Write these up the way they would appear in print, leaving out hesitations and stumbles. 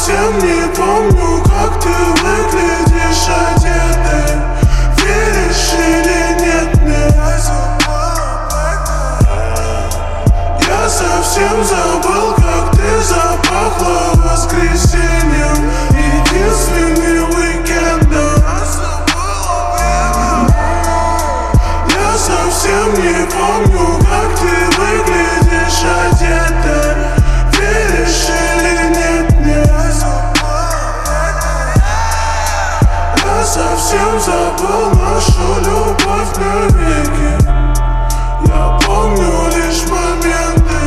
совсем не помню, как ты выглядишь одетой. Веришь или нет, мне я совсем забыл, как ты запахла воскресеньем. Единственный уикенд до нас. Я совсем не помню, как ты выглядишь одетой. Веришь или нет, мне я совсем забыл нашу любовь навеки. Я помню лишь моменты.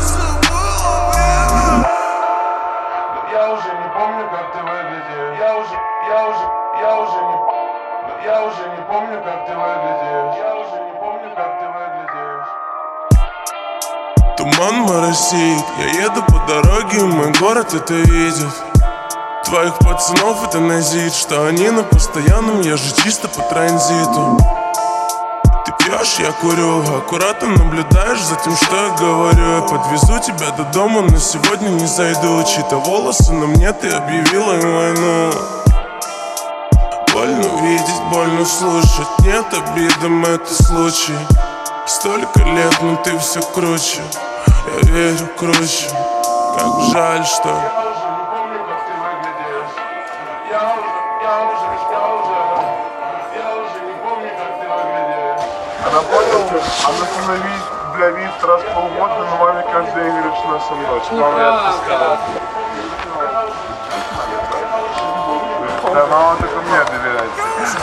Я уже не помню, как ты выглядишь. Я уже не помню, как ты выглядишь. Я уже не помню, как ты выглядишь. Туман моросит, я еду по дороге, мой город это видит. Твоих пацанов это назид, что они на постоянном, я же чисто по транзиту. Ты пьешь, я курю, аккуратно наблюдаешь за тем, что я говорю. Я подвезу тебя до дома, но сегодня не зайду. Чьи-то волосы на мне, ты объявила им войну. Больно видеть, больно слушать, нет обидам, это случай. Столько лет, но ты все круче, я верю круче. Как жаль, что Она поняла, она становись, бля, вид раз в полгода, но маме каждый день говорит, что она со мной. Мама, я тебе сказал. Да, мама только мне доверяется.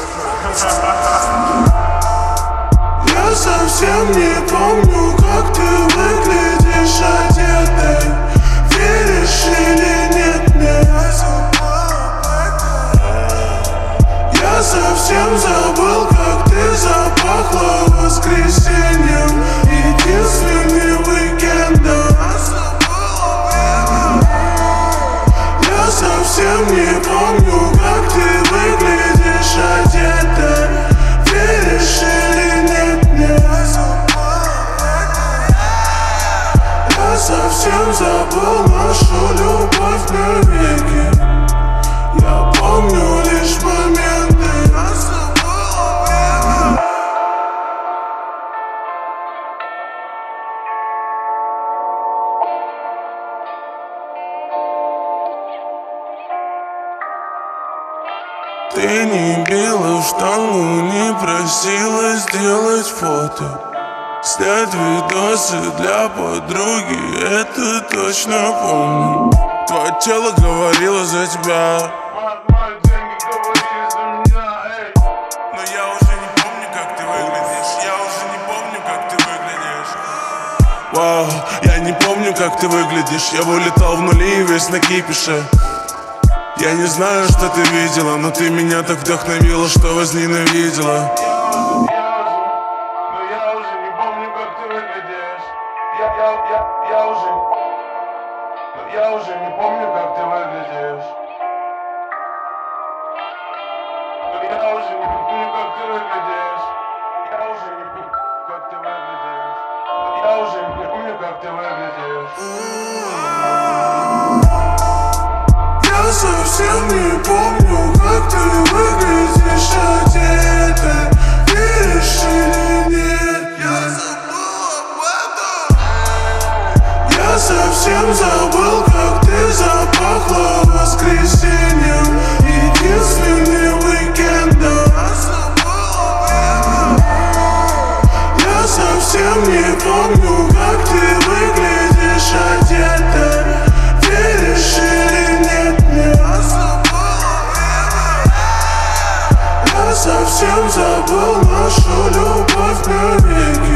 я совсем не помню, как ты выглядишь одетой. Веришь или нет, мне я совсем забыл, как ты запахла воскресеньем. Единственный уикенд до нас. Я совсем не помню, как ты выглядишь одетой. Веришь или нет, мне я совсем забыл нашу любовь навеки. Я помню лишь моменты. Ты не била в штангу, не просила сделать фото. Снять видосы для подруги, это точно помню. Твое тело говорило за тебя. Но я уже не помню, как ты выглядишь. Я уже не помню, как ты выглядишь. Вау, я не помню, как ты выглядишь. Я вылетал в нули и весь на кипише. Я не знаю, что ты видела, но ты меня так вдохновила, что возненавидела. Я уже не помню, как ты выглядишь. Я уже не помню, как ты выглядишь. Я уже не помню, как ты выглядишь. Я уже не помню, как ты выглядишь. Я уже не помню, как ты выглядишь. Я совсем не помню, как ты выглядишь одетой. Веришь или нет, я забыл об этом. Я совсем забыл, как ты запахла воскресеньем. Единственный уикенд до нас. Я совсем не помню, как ты выглядишь одетой. Веришь или нет, мне я совсем забыл нашу любовь навеки.